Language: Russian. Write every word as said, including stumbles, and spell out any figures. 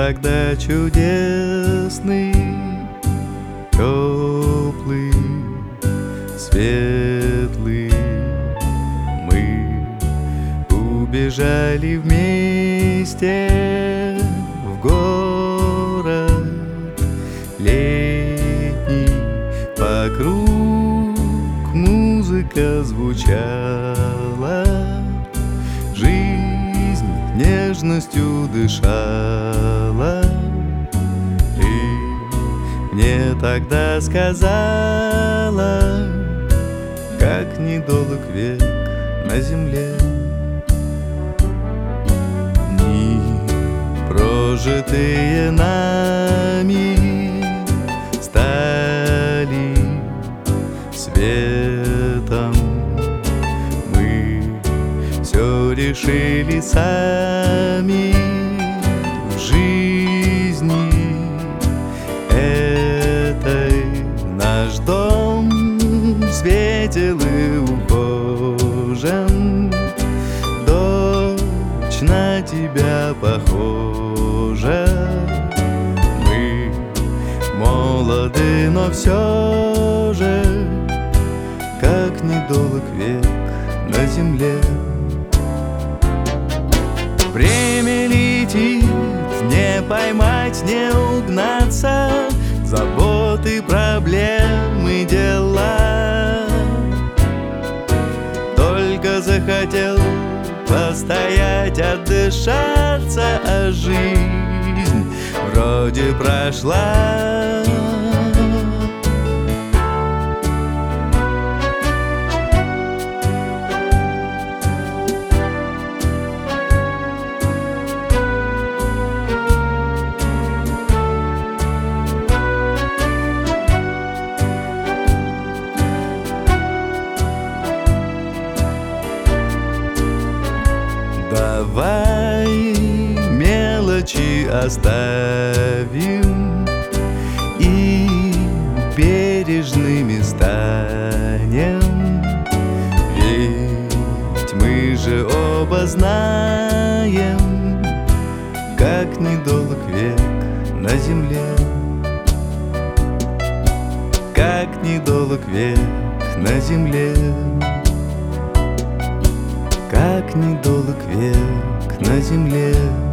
тогда чудесный, теплый, светлый. Мы убежали вместе в город летний. Вокруг музыка звучала, жизнь нежностью дышала. Ты мне тогда сказала, как недолг век на земле. Дни, прожитые нами, стали светом. Мы все решили сами в жизни этой. Наш дом светел и ухожен, дочь на тебя похожа. Мы молоды, но все же, как недолг век на земле. Время летит, не поймать, не угнаться, заботы, проблемы, дела. Только захотел постоять, отдышаться, а жизнь вроде прошла. Давай мелочи оставим и бережными станем, ведь мы же оба знаем, как недолг век на земле. Как недолг век на земле. Как недолг век на земле.